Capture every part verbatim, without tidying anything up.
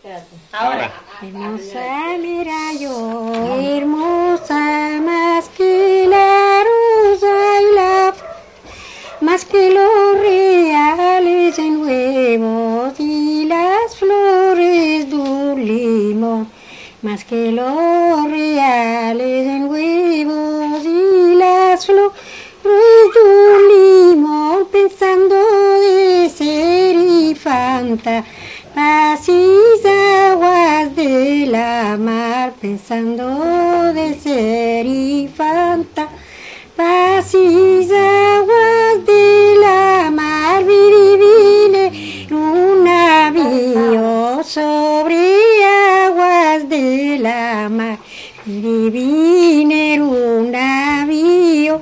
Ahora. Hermosa mira yo, hermosa más que la rosa y la flor, más que los reales en huevos y las flores de un limón, más que los reales en huevos y las flores de un limón, pensando de ser infanta, paz y aguas de la mar, pensando de ser infanta, paz y aguas de la mar, vine un navío sobre aguas de la mar, vine un navío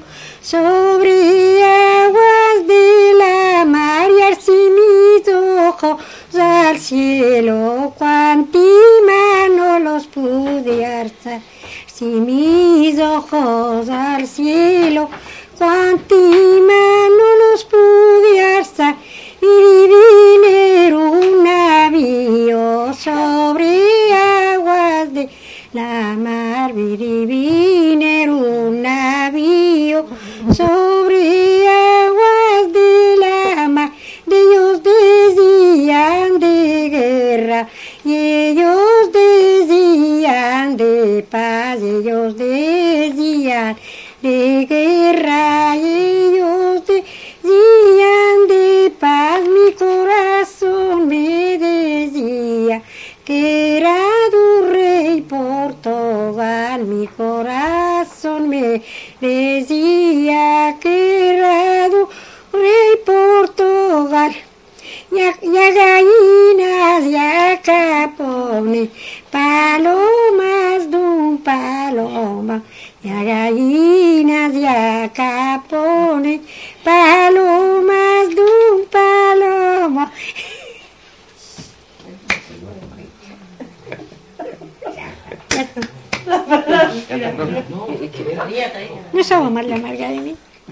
sobre aguas de la mar, y así mis ojos al cielo, cuanti mano los pude alzar, si mis ojos al cielo, cuanti mano los pude alzar, y vine un navío sobre aguas de la mar, y vine un navío sobre aguas de la mar, de ellos decían de guerra y ellos decían de paz, ellos decían de guerra y ellos decían de paz, mi corazón me decía que era tu rey Portugal, mi corazón me decía que era tu rey Portugal, ya, ya gallinas, ya capones, palomas de un paloma, ya gallinas, ya capones, palomas de un paloma. No somos más la amarga de mí.